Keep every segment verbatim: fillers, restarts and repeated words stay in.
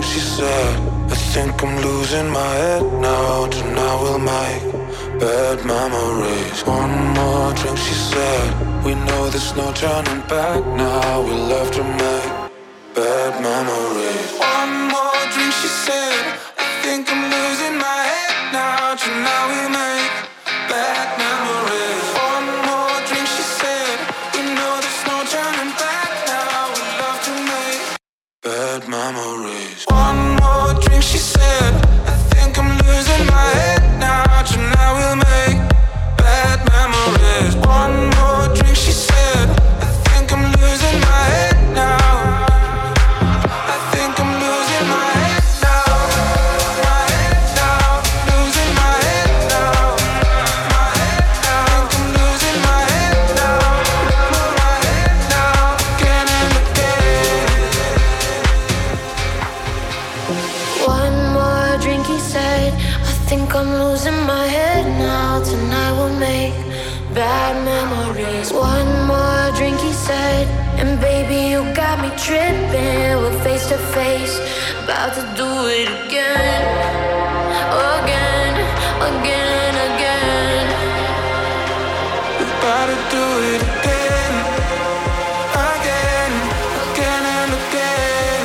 she said, I think I'm losing my head now. Tonight we'll make bad memories. One more drink, she said, we know there's no turning back now. We'll have to make bad memories. One more drink, she said, I think I'm losing my head now. Tonight we'll make bad memories. One more drink, she said, we know there's no turning back now. We'll have to make bad memories. One more drink, she said, I think I'm losing my head now. Tonight we'll make bad memories. One more drink, she said, I think I'm losing my head now. I think I'm losing my head now. My head now, losing my head now. My head now, I think I'm losing my head now. My head now, again and again. One more drink, he said, I think I'm losing my head now. Tonight we'll make bad memories. One more drink, he said, and baby, you got me tripping. We're face to face, about to do it again. Again, again, again. We're about to do it again. Again, again and again.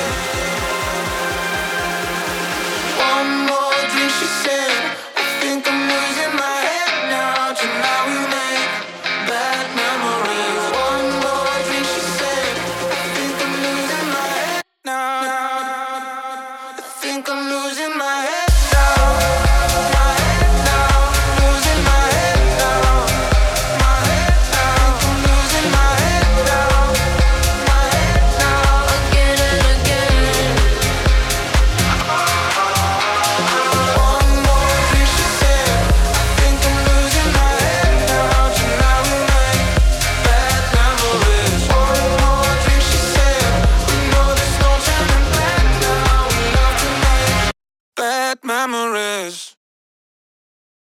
One more drink, she said, I think I'm losing my head now. Tonight we make bad memories. One more drink, she said, I think I'm losing my head now. I think I'm losing my head now. My head now, losing my head now. My head now, I'm losing my head now. My head now, Again and again. one more drink, she said, I think I'm losing my head now. Tonight we make bad memories. One more drink, she said, we know there's no turning back now. We love to make bad memories.